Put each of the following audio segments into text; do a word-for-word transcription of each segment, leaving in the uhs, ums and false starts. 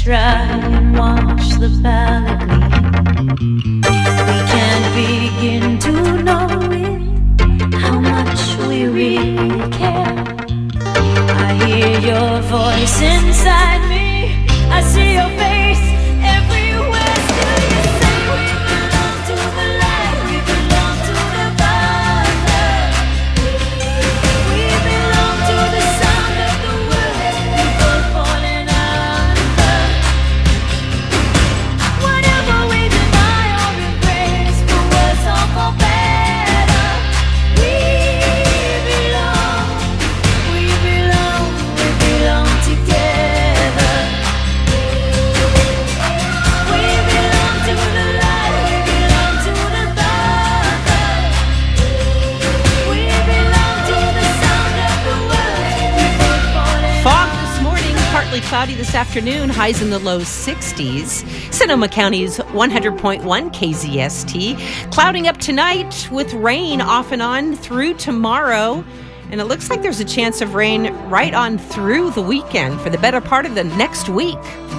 dry and watch the valley gleam. We can't begin to know it, how much we really care. I hear your voice inside me, I see your face everywhere. Still you say we belong to the light, we belong to the Father. We belong to the sound of the words people falling under. Whatever we deny or embrace, for worse or for better, we belong, we belong, we belong together. We belong to the light, we belong to the Father. We belong to the sound of the words people falling Fog this morning, partly cloudy this afternoon, highs in the low sixties. Sonoma County's one hundred point one K Z S T. Clouding up tonight with rain off and on through tomorrow. And it looks like there's a chance of rain right on through the weekend for the better part of the next week.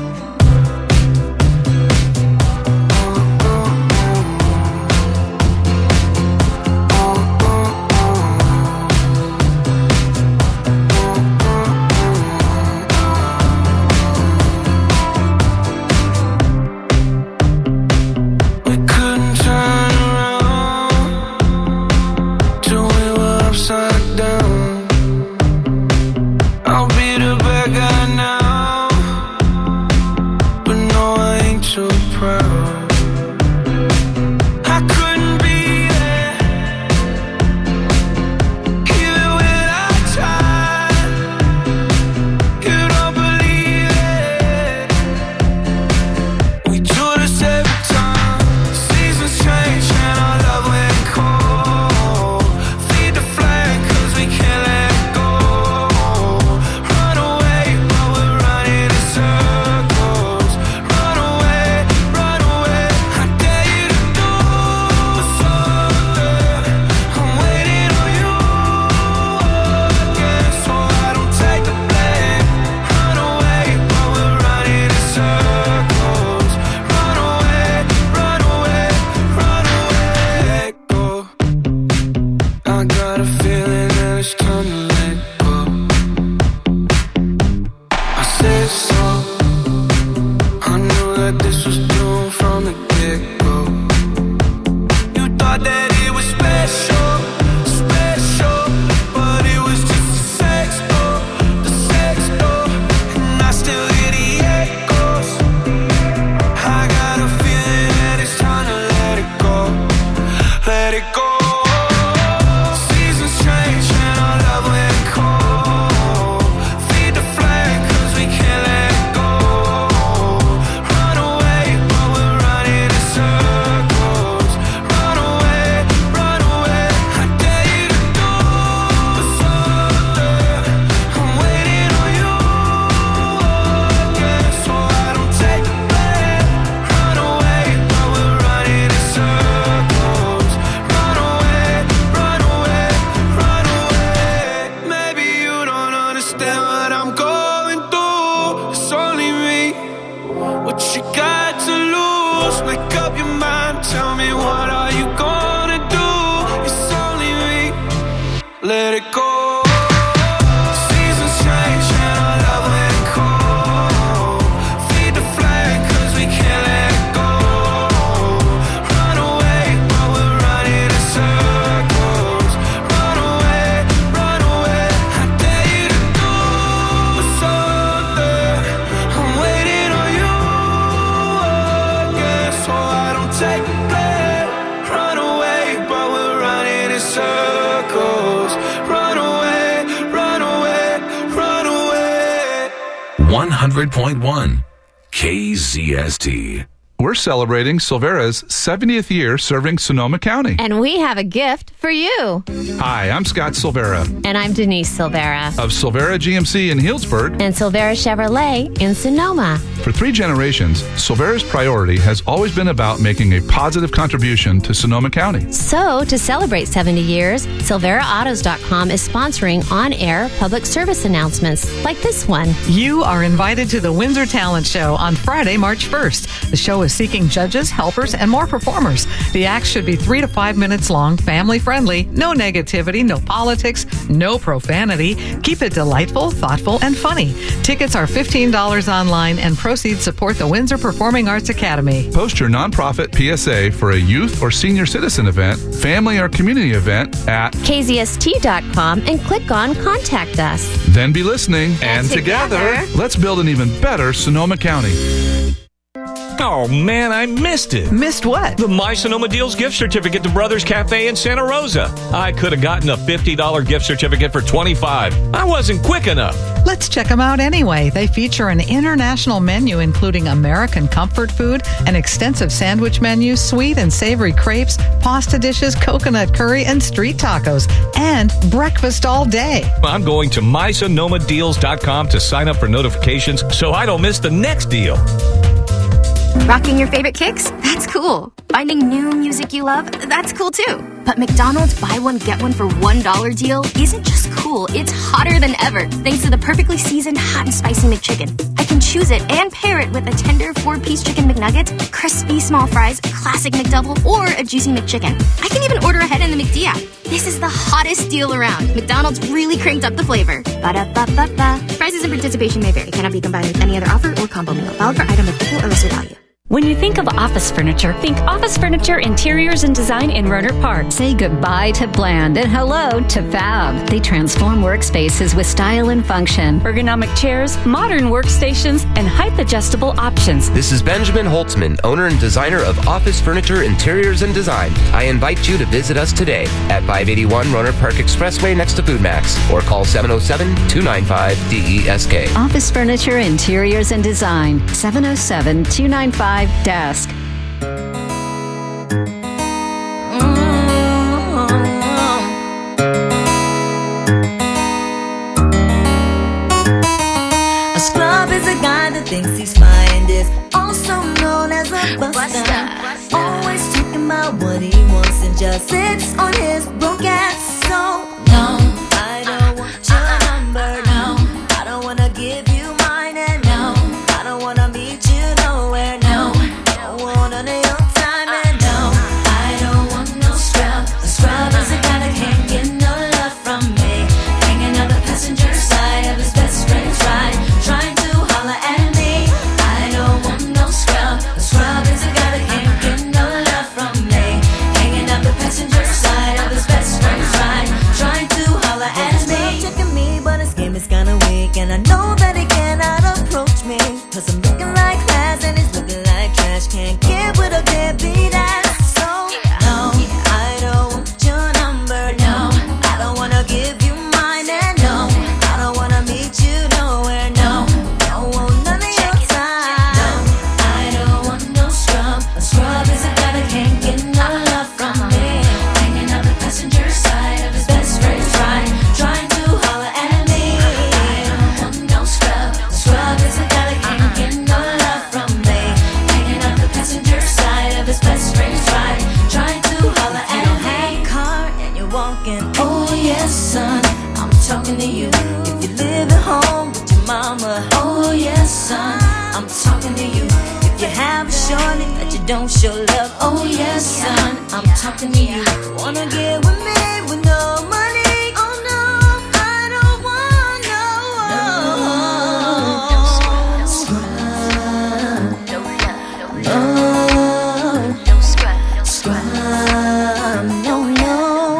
We couldn't turn around till we were upside down. I'll be the bad guy now, but no, I ain't too proud. I couldn't be there, even when I tried. You don't believe it. We do this every time. Seasons change and our love went cold. Feed the flame 'cause we can't let go. Run away while we're running in circles. Run away, run away. I dare you to do something. I'm waiting on you again, so I don't take the blame. Run away while we're running in circles. Run away, run away, run away. Go. I got a feeling that it's time to let go. I said so. I knew that this was doomed from the get-go. You thought that it was special, special, but it was just the sex door, the sex door, and I still hear the echoes. I got a feeling that it's time to let it go, let it go. Seasons change and our love went cold. Feed the flame 'cause we can't let go. Run away while we're running in circles. Run away, run away. I dare you to do something. I'm waiting on you again, so I don't take the blame. Run away while we're running in circles. Run away, run away, run away. Maybe you don't understand what I'm going through. It's only me. What you got to lose? Make up your mind. Tell me, what are you gonna do? It's only me. Let it go. Seasons change and our love went cold. Feed the flame 'cause we can't let go. Run away while we're running in circles. Run away, run away. I dare you to do something. I'm waiting on you again, so I don't take the blame. Run away while we're running in circles. Run away, run away, run away. one hundred point one K Z S T. We're celebrating Silvera's seventieth year serving Sonoma County. And we have a gift for you. Hi, I'm Scott Silvera And I'm Denise Silvera. of Silvera G M C in Healdsburg. And Silvera Chevrolet in Sonoma. For For three generations, Silvera's priority has always been about making a positive contribution to Sonoma County. So, to celebrate seventy years, Silvera Autos dot com is sponsoring on-air public service announcements like this one. You are invited to the Windsor Talent Show on Friday, March first. The show is seeking judges, helpers, and more performers. The acts should be three to five minutes long, family-friendly, no negativity, no politics, no profanity. Keep it delightful, thoughtful, and funny. Tickets are fifteen dollars online, and proceeds support the Windsor Performing Arts Academy. Post your nonprofit P S A for a youth or senior citizen event, family or community event at K Z S T dot com and click on Contact Us. Then Be Listening, and, And together, together, let's build an even better Sonoma County. Oh, man, I missed it. Missed what? The My Sonoma Deals gift certificate to Brothers Cafe in Santa Rosa. I could have gotten a fifty dollars gift certificate for twenty-five dollars. I wasn't quick enough. Let's check them out anyway. They feature an international menu including American comfort food, an extensive sandwich menu, sweet and savory crepes, pasta dishes, coconut curry, and street tacos, and breakfast all day. I'm going to my sonoma deals dot com to sign up for notifications so I don't miss the next deal. Rocking your favorite kicks? That's cool. Finding new music you love? That's cool too. But McDonald's buy one, get one for one dollar deal isn't just cool, it's hotter than ever thanks to the perfectly seasoned hot and spicy McChicken. I can choose it and pair it with a tender four-piece chicken McNuggets, crispy small fries, classic McDouble, or a juicy McChicken. I can even order ahead in the McD app. This is the hottest deal around. McDonald's really cranked up the flavor. Ba-da-ba-ba-ba. Prices and participation may vary. Cannot be combined with any other offer or combo meal. Valid for item of equal or lesser value. When you think of office furniture, think Office Furniture Interiors and Design in Rohnert Park. Say goodbye to bland and hello to fab. They transform workspaces with style and function. Ergonomic chairs, modern workstations, and height-adjustable options. This is Benjamin Holtzman, owner and designer of Office Furniture Interiors and Design. I invite you to visit us today at five eighty-one Rohnert Park Expressway next to Food Max, or call seven oh seven, two nine five, D E S K. Office Furniture Interiors and Design, seven oh seven, two nine five, desk. A scrub is a guy that thinks he's fine, is also known as a buster. Always talking about what he wants and just sits on his broke ass. So no, I don't want your number. No, I don't wanna give you mine, and no, I don't wanna meet you nowhere. No, don't want none of your time, and no, I don't want no scrub. A scrub is a guy that can't get no love from me, hanging on the passenger side of his best friend's ride, trying to holler at me. I don't want no scrub. A scrub is a guy that can't get no love from me, hanging on the passenger side of his best friend's ride, trying to holler at me. Checking me, but his game is kinda weak, and I know that he cannot approach me, cause I'm looking like class and he's looking like trash. Can't get with a deadbeat ass. So no, I don't want your number. No, I don't wanna give you mine, and no, I don't wanna meet you nowhere. No, don't want none of your time. No, I don't want no scrub. A scrub is a guy that can't get no love from me, hanging out the passenger side of his best friend's ride, trying to holler at me. I don't want no scrub. A scrub is a guy that can't get no love from me, hanging out the passenger side of his best friend's ride, trying to holler at me. You don't have a car and you're walking. Oh yes, son, I'm talking to you. If you live at home with your mama. Oh yes, son, I'm talking to you. If you have a shorty that you don't show love. Oh yes, son, I'm talking to you. Wanna get with me with no money? Oh no, I don't want no, no scrub. Oh, no scrub. Scrub, no, no.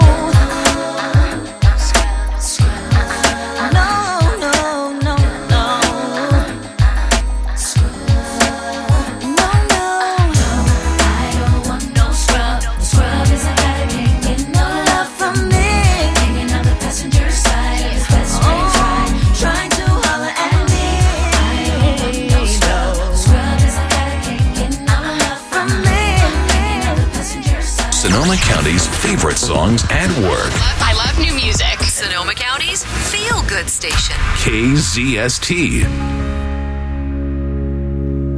Scrub, no, no, no, no. Scrub, no, no. I don't want no scrub. Scrub is a guy that can't get no love from me, hanging on the passenger side of his best friend's ride, trying to holler at me. I don't want no scrub. Scrub is a guy that can't get no love from me, hanging on the passenger side. Sonoma County's favorite songs and work. I love new music. Sonoma County's feel-good station. K Z S T.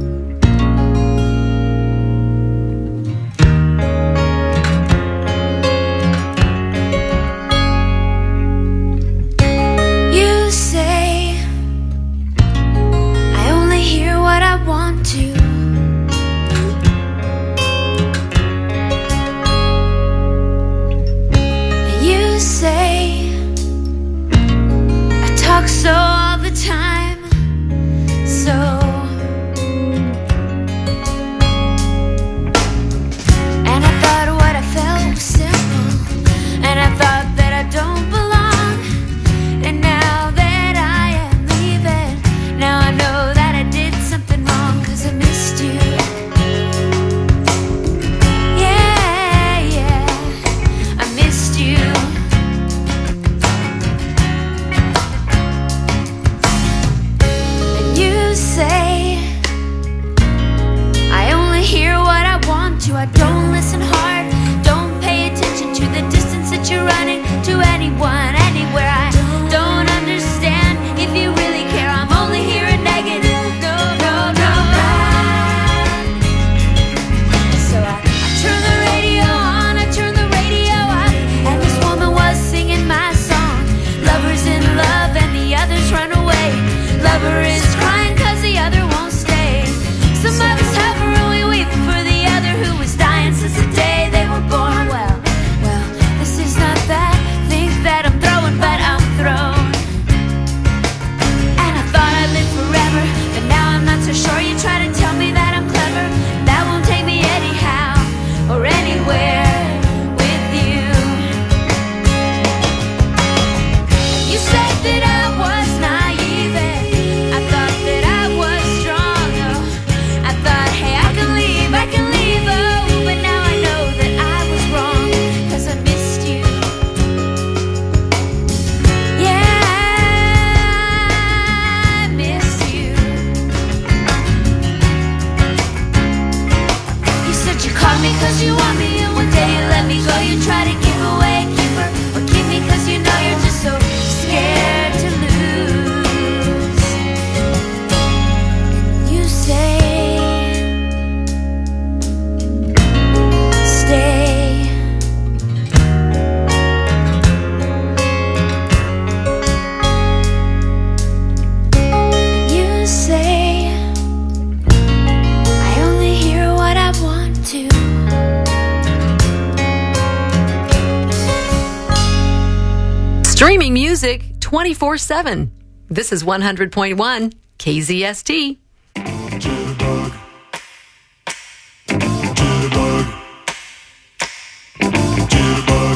music twenty-four seven. This is one hundred point one K Z S T. Jitterbug. Jitterbug. Jitterbug.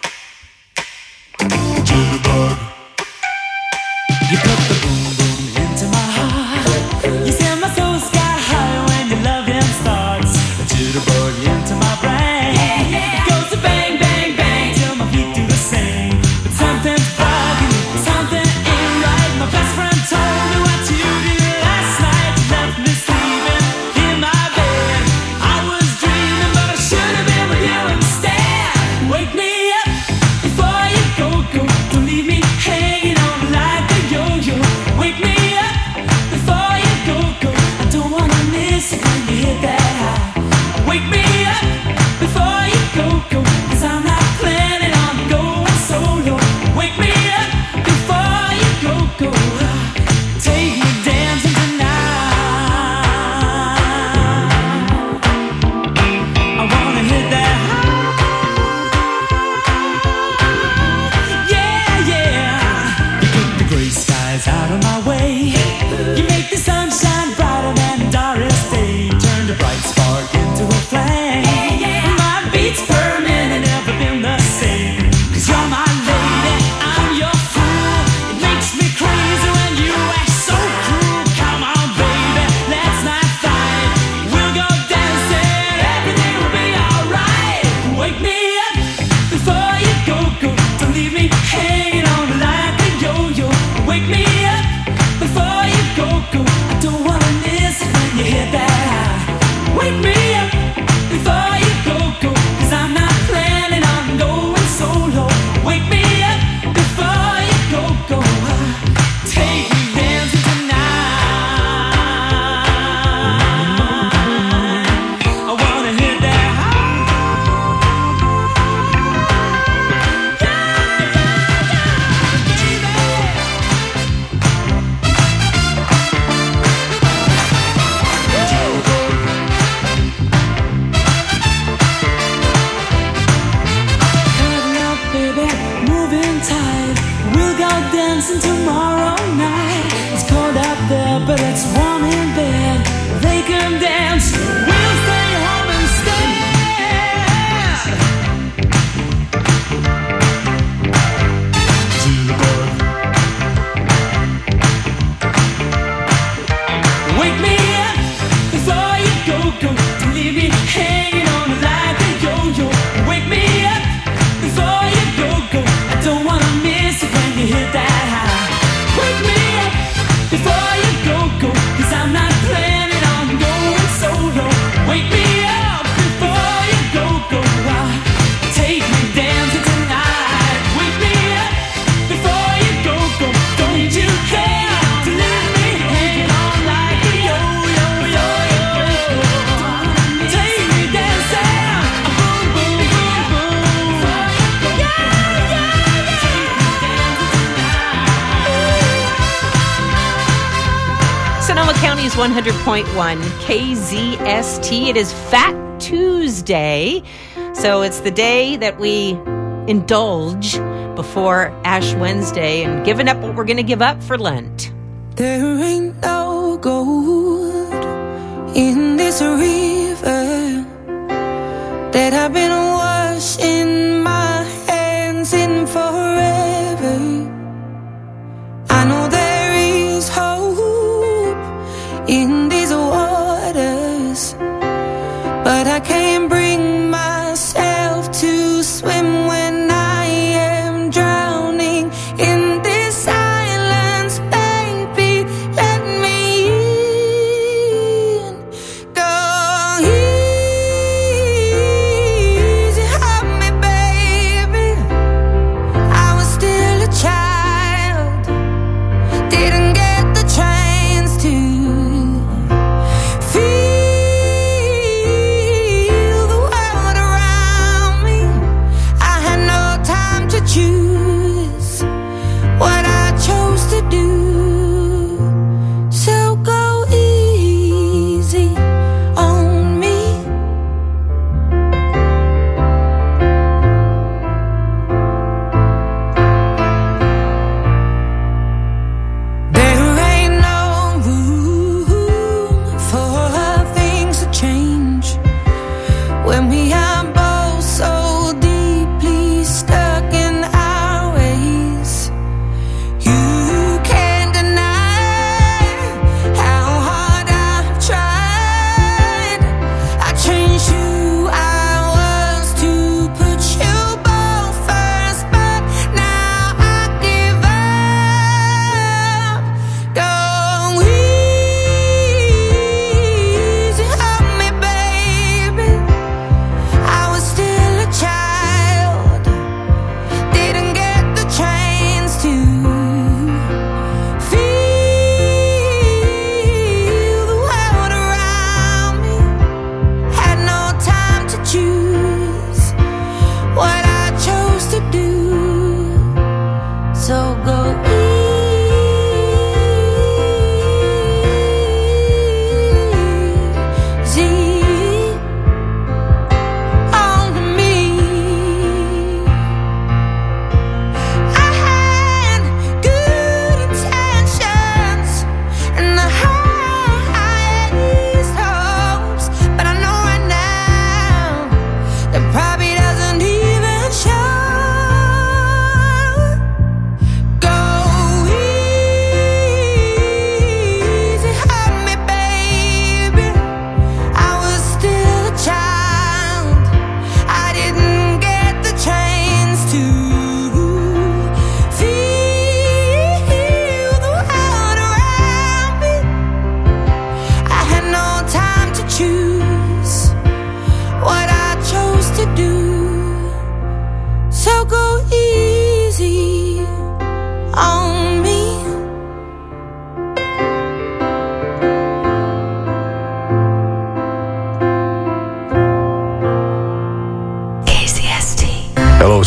Jitterbug. You put the boom boom into my heart. You send my soul sky high when your loving starts. A jitterbug into my brain. It goes to bang, bang, bang till my feet do the same. But something's bugging me, something ain't right. My best friend told me what you did last night. You left me sleeping in my bed. I was dreaming, but I should have been with you instead. Wake me up before you go, go. Don't leave me hanging on like a yo-yo. Wake me up before you go, go. I don't wanna miss it when you hit that high. Wake me up before you go, go. Cause I'm not planning on going solo. Wake me up before you go, go. Take me dancing tonight. I wanna hit that high. Yeah, yeah. You get the gray skies out of my way. You make the sunshine brighter than Doris Day. Turn the bright spark into a flame. My beats per minute never been the same. Cause you're my lady, I'm your fool. It makes me crazy when you act so cruel. Come on, baby, let's not fight. We'll go dancing, everything will be alright. Wake me up before you go, go. Don't leave me hanging on like a yo-yo. Wake me up before you go, go. I don't wanna miss it when you hit that high. Wake me up before you go, go. Cause I'm not planning on going solo. Wake me up before you go, go. Take me dancing tonight. I wanna hit that high. Cutting up, baby, moving tight. We'll go dancing tomorrow night. It's cold out there, but it's warm in bed. They can dance, we'll stay home instead. Jitterbug. Wake me up before you go, go. Don't leave me hanging on like a yo-yo. Wake me up before you go, go. I don't wanna miss it when you hit that high. Wake me up before you go, go. Cause I'm not planning on going solo. Wake me up before you go, go. Take me dancing tonight. Wake me up before you go, go. Don't you care to leave me hanging on like a yo-yo, yo-yo. Take me dancing. Boom, boom, boom, boom. Yeah, yeah, yeah. Sonoma County's one hundred point one K Z S T. It is Fat Tuesday. So it's the day that we indulge before Ash Wednesday and giving up what we're going to give up for Lent. There ain't no gold in this river that I've been washing my hands in forever. I know there is hope in these waters, but I can't bring myself to swim when I am drowning in this silence. Baby, let me in. Go easy on me, baby. I was still a child, didn't get the chance to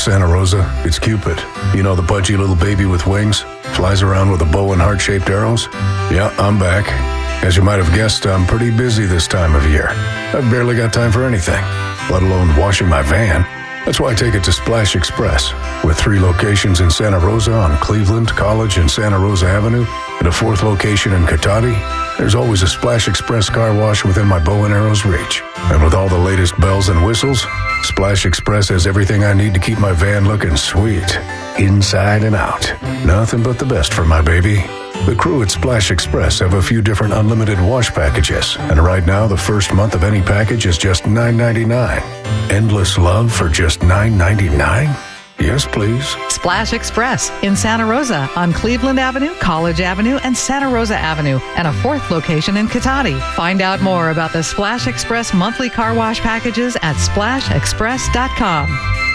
Santa Rosa. It's Cupid. You know, the pudgy little baby with wings? Flies around with a bow and heart-shaped arrows? Yeah, I'm back. As you might have guessed, I'm pretty busy this time of year. I've barely got time for anything, let alone washing my van. That's why I take it to Splash Express, with three locations in Santa Rosa on Cleveland, College, and Santa Rosa Avenue, and a fourth location in Cotati. There's always a Splash Express car wash within my bow and arrow's reach. And with all the latest bells and whistles, Splash Express has everything I need to keep my van looking sweet, inside and out. Nothing but the best for my baby. The crew at Splash Express have a few different unlimited wash packages, and right now the first month of any package is just nine ninety-nine. Endless love for just nine ninety-nine? Yes, please. Splash Express in Santa Rosa on Cleveland Avenue, College Avenue, and Santa Rosa Avenue, and a fourth location in Cotati. Find out more about the Splash Express monthly car wash packages at splash express dot com.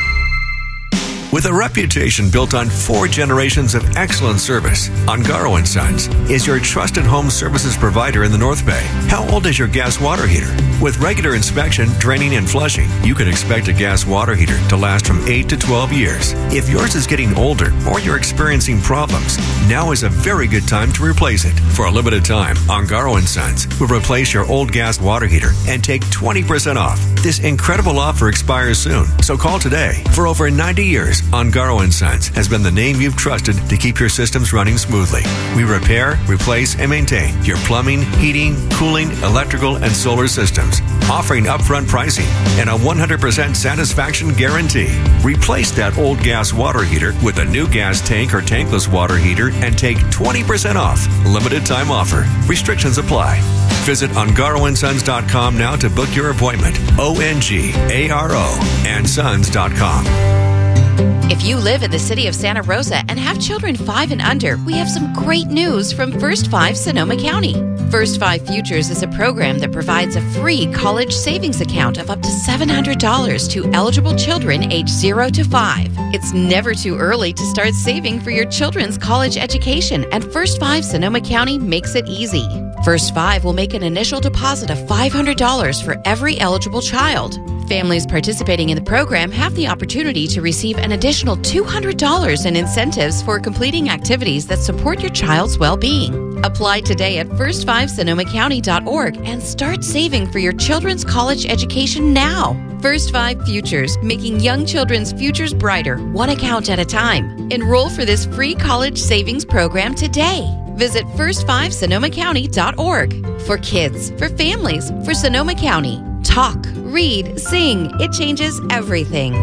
With a reputation built on four generations of excellent service, Ungaro and Sons is your trusted home services provider in the North Bay. How old is your gas water heater? With regular inspection, draining, and flushing, you can expect a gas water heater to last from eight to twelve years. If yours is getting older or you're experiencing problems, now is a very good time to replace it. For a limited time, Ungaro and Sons will replace your old gas water heater and take twenty percent off. This incredible offer expires soon, so call today. For over ninety years, Ungaro and Sons has been the name you've trusted to keep your systems running smoothly. We repair, replace, and maintain your plumbing, heating, cooling, electrical, and solar systems, offering upfront pricing and a one hundred percent satisfaction guarantee. Replace that old gas water heater with a new gas tank or tankless water heater and take twenty percent off. Limited time offer. Restrictions apply. Visit ungaro and sons dot com now to book your appointment. O N G A R O and sons dot com. If you live in the city of Santa Rosa and have children five and under, we have some great news from First Five Sonoma County. First Five Futures is a program that provides a free college savings account of up to seven hundred dollars to eligible children age zero to five. It's never too early to start saving for your children's college education, and First Five Sonoma County makes it easy. First Five will make an initial deposit of five hundred dollars for every eligible child. Families participating in the program have the opportunity to receive an additional two hundred dollars in incentives for completing activities that support your child's well-being. Apply today at first five sonoma county dot org and start saving for your children's college education now. First Five Futures, making young children's futures brighter, one account at a time. Enroll for this free college savings program today. Visit first five sonoma county dot org. For kids, for families, for Sonoma County. Talk, read, sing. It changes everything.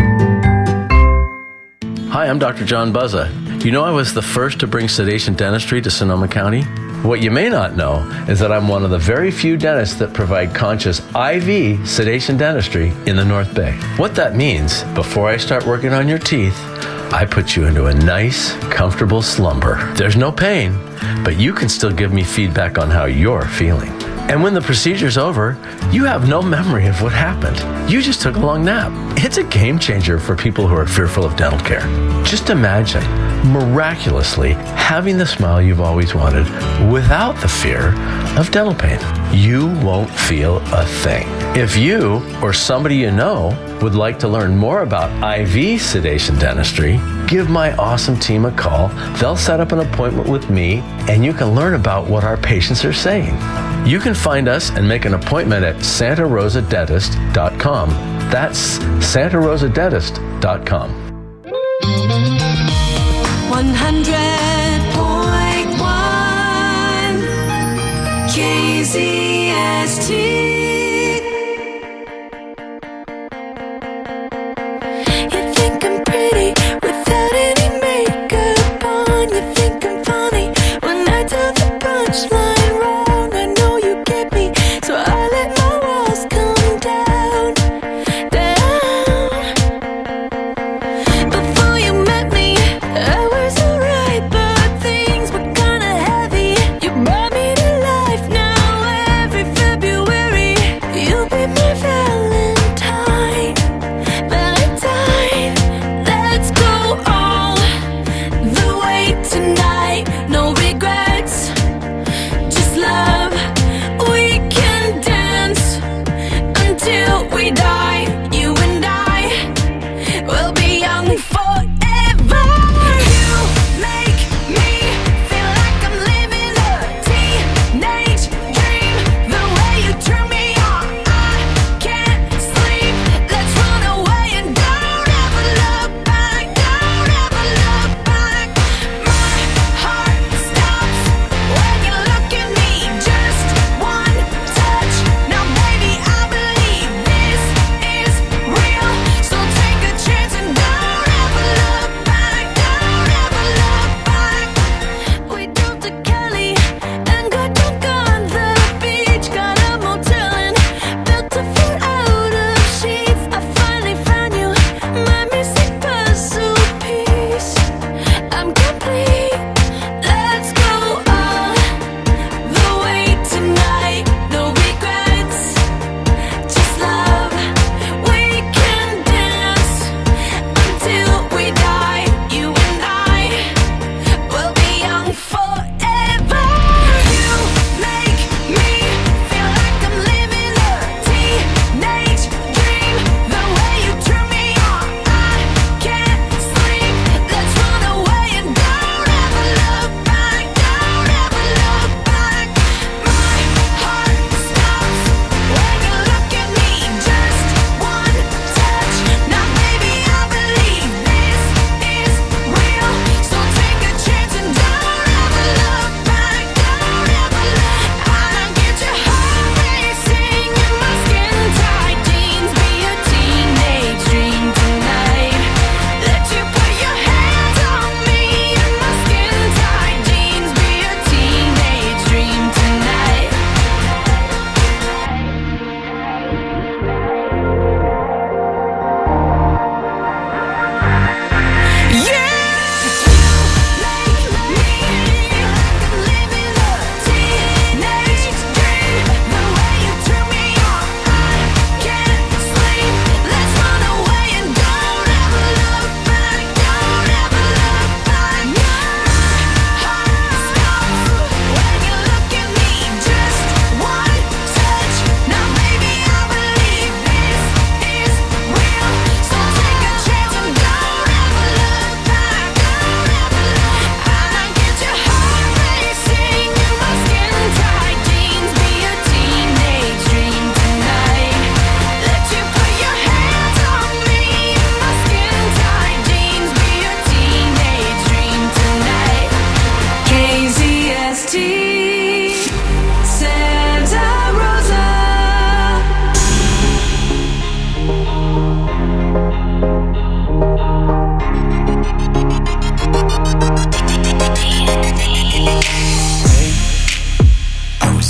Hi, I'm Doctor John Buzza. You know I was the first to bring sedation dentistry to Sonoma County? What you may not know is that I'm one of the very few dentists that provide conscious I V sedation dentistry in the North Bay. What that means, before I start working on your teeth, I put you into a nice, comfortable slumber. There's no pain, but you can still give me feedback on how you're feeling. And when the procedure's over, you have no memory of what happened. You just took a long nap. It's a game changer for people who are fearful of dental care. Just imagine miraculously having the smile you've always wanted without the fear of dental pain. You won't feel a thing. If you or somebody you know would like to learn more about I V sedation dentistry, give my awesome team a call. They'll set up an appointment with me, and you can learn about what our patients are saying. You can find us and make an appointment at santa rosa dentist dot com. That's santa rosa dentist dot com. one hundred point one K Z S T. You think I'm pretty without any makeup on. You think I'm funny when I tell the punchline wrong. I know you get me, so I let my walls come down, down. Before you met me, I was alright, but things were kinda heavy. You brought me to life. Now every February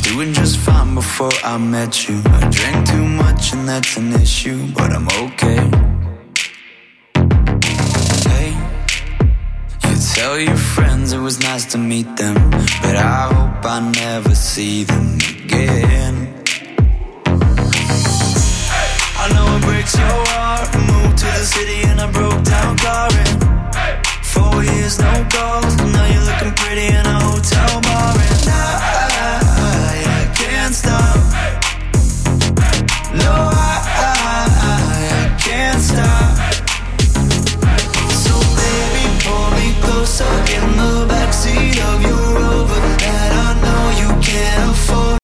doing just fine before I met you. I drank too much and that's an issue, but I'm okay. Hey, you tell your friends it was nice to meet them, but I hope I never see them again. I know it breaks your heart. Moved to the city and I broke down car in four years, no calls. Now you're looking pretty in a hotel bar.